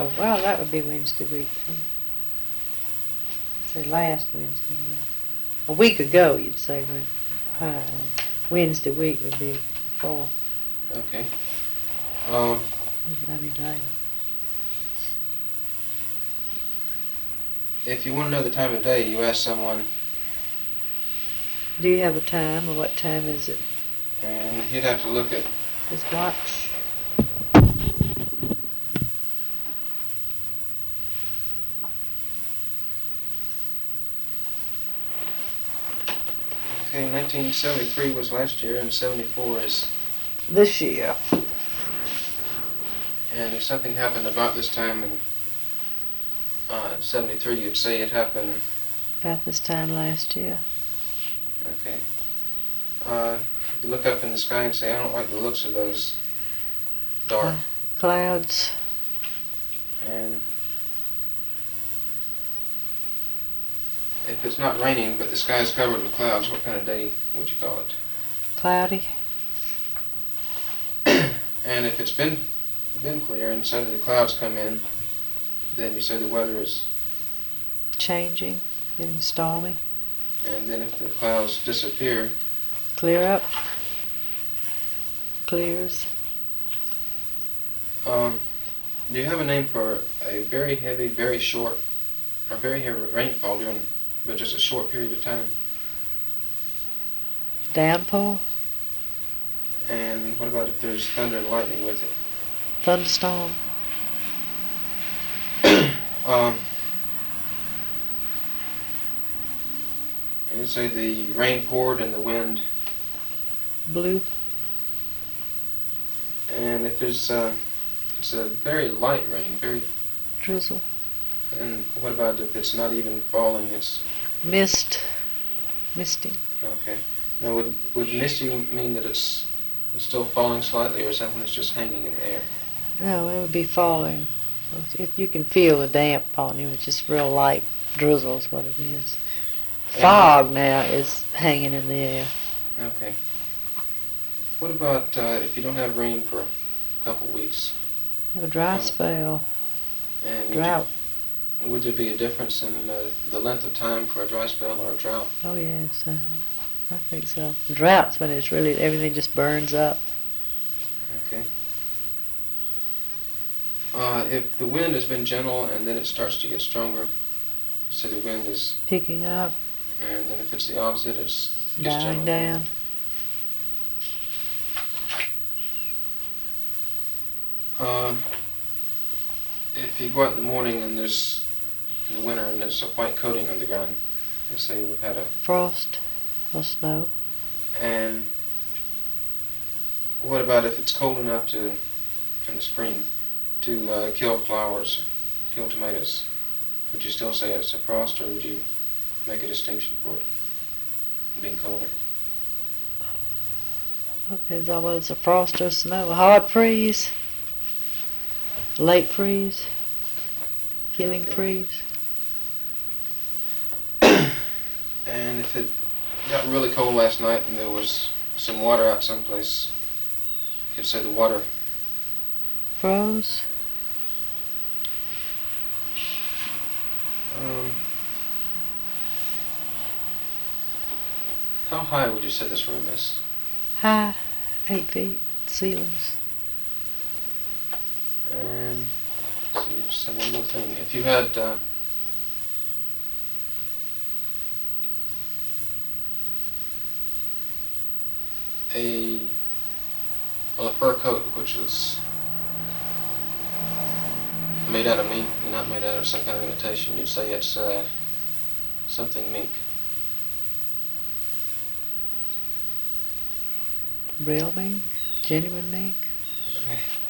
Oh, Okay. well, that would be Wednesday week, too. Say last Wednesday. A week ago, you'd say when Wednesday week would be 4. Okay. That'd be later. If you want to know the time of day, you ask someone, Do you have a time, or what time is it? and you'd have to look at. His watch. Okay, 1973 was last year, and 74 is. This year. And if something happened about this time in 73, you'd say it happened. About this time last year. Okay. You look up in the sky and say, I don't like the looks of those dark. Clouds. And if it's not raining, but the sky is covered with clouds, what kind of day would you call it? Cloudy. And if it's been clear and suddenly the clouds come in, then you say the weather is. Changing. Getting stormy. And then if the clouds disappear. Clear up. Clears. Do you have a name for a very heavy, very short, or very heavy rainfall during, but just a short period of time? Downpour. And what about if there's thunder and lightning with it? Thunderstorm. You say the rain poured and the wind. Blue. And if there's it's a very light rain, very. Drizzle. And what about if it's not even falling? It's. Mist. Misting. Okay. Now, would misty mean that it's still falling slightly, or is that when it's just hanging in the air? No, it would be falling. If you can feel the damp on you, it's just real light drizzle is what it is. Fog now is hanging in the air. Okay. What about if you don't have rain for a couple weeks? A dry spell. And Drought. Would there be a difference in the length of time for a dry spell or a drought? Oh yes, I think so. Droughts when it's really everything just burns up. Okay. If the wind has been gentle and then it starts to get stronger, so the wind is Picking up. And then if it's the opposite, it's just Dying down. If you go out in the morning and there's in the winter and there's a white coating on the ground, let's say we've had a Frost or snow. And what about if it's cold enough to in the spring to kill flowers, kill tomatoes? Would you still say it's a frost, or would you make a distinction for it being colder? Depends on whether it's a frost or snow. A hard freeze. Late freeze. Killing freeze. And if it got really cold last night and there was some water out someplace, you'd say the water Froze. How high would you say this room is? High. 8 feet. Ceilings. And let's see, just have one more thing. If you had a fur coat which was made out of mink, not made out of some kind of imitation, you'd say it's something mink. Real mink? Genuine mink? Okay.